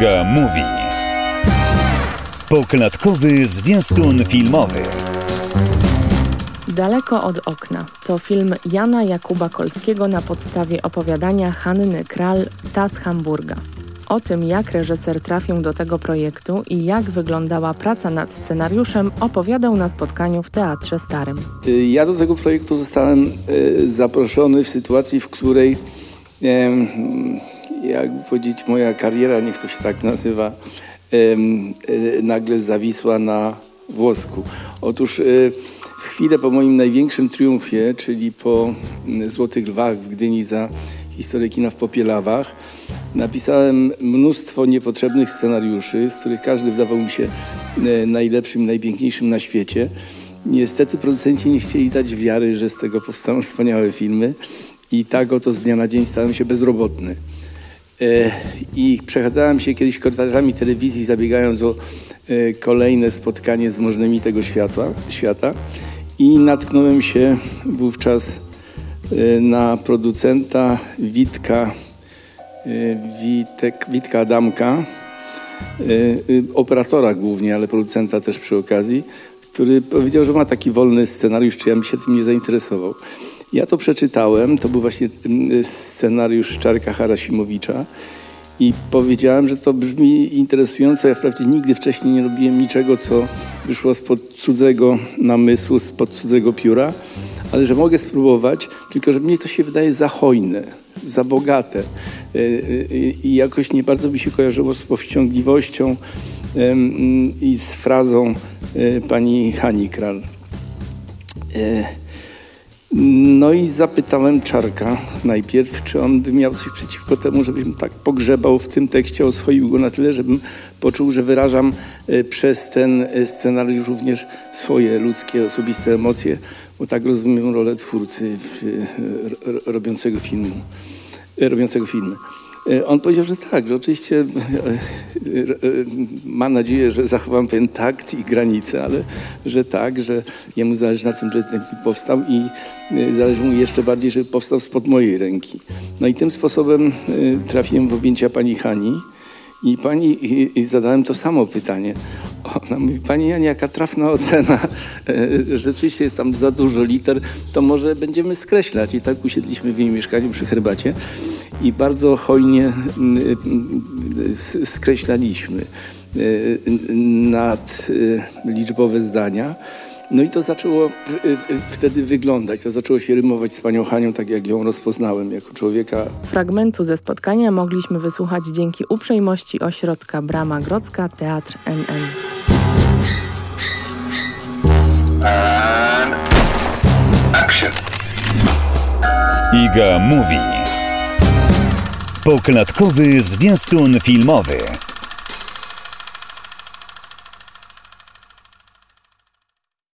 Iga Mówi. Poklatkowy zwiastun filmowy. Daleko od okna to film Jana Jakuba Kolskiego na podstawie opowiadania Hanny Kral „Ta z Hamburga”. O tym, jak reżyser trafił do tego projektu i jak wyglądała praca nad scenariuszem, opowiadał na spotkaniu w Teatrze Starym. Ja do tego projektu zostałem zaproszony w sytuacji, w której, jakby powiedzieć, moja kariera, niech to się tak nazywa, nagle zawisła na włosku. Otóż w chwilę po moim największym triumfie, czyli po Złotych Lwach w Gdyni za historię kina w Popielawach, napisałem mnóstwo niepotrzebnych scenariuszy, z których każdy wydawał mi się najlepszym, najpiękniejszym na świecie. Niestety producenci nie chcieli dać wiary, że z tego powstaną wspaniałe filmy i tak oto z dnia na dzień stałem się bezrobotny. I przechadzałem się kiedyś korytarzami telewizji, zabiegając o kolejne spotkanie z możnymi tego świata i natknąłem się wówczas na producenta Witka Adamka, operatora głównie, ale producenta też przy okazji, który powiedział, że ma taki wolny scenariusz, czy ja bym się tym nie zainteresował. Ja to przeczytałem, to był właśnie scenariusz Czarka Harasimowicza i powiedziałem, że to brzmi interesująco. Ja wprawdzie nigdy wcześniej nie robiłem niczego, co wyszło spod cudzego namysłu, spod cudzego pióra, ale że mogę spróbować, tylko że mnie to się wydaje za hojne, za bogate i jakoś nie bardzo mi się kojarzyło z powściągliwością i z frazą pani Hani Kral. No i zapytałem Czarka najpierw, czy on by miał coś przeciwko temu, żebym tak pogrzebał w tym tekście, oswoił go na tyle, żebym poczuł, że wyrażam przez ten scenariusz również swoje ludzkie, osobiste emocje, bo tak rozumiem rolę twórcy robiącego filmy. On powiedział, że tak, że oczywiście ma nadzieję, że zachowam pewien takt i granice, ale że tak, że jemu zależy na tym, żeby ten film powstał i zależy mu jeszcze bardziej, żeby powstał spod mojej ręki. No i tym sposobem trafiłem w objęcia pani Hani i zadałem to samo pytanie. Ona mówi: pani Janie, jaka trafna ocena, rzeczywiście jest tam za dużo liter, to może będziemy skreślać. I tak usiedliśmy w jej mieszkaniu przy herbacie i bardzo hojnie skreślaliśmy liczbowe zdania. No i to zaczęło wtedy wyglądać, to zaczęło się rymować z panią Hanią, tak jak ją rozpoznałem jako człowieka. Fragmentu ze spotkania mogliśmy wysłuchać dzięki uprzejmości Ośrodka Brama Grodzka Teatr NN. And action. Iga Mówi. Poklatkowy zwiastun filmowy.